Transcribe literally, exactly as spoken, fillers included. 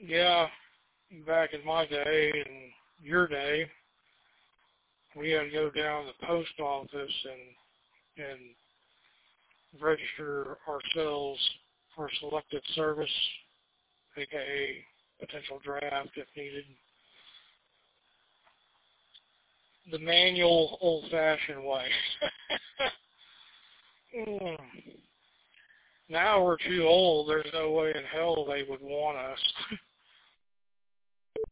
Yeah, back in my day and your day, we had to go down to the post office and and register ourselves for selected service, aka potential draft if needed. The manual, old-fashioned way. Mm. Now we're too old. There's no way in hell they would want us.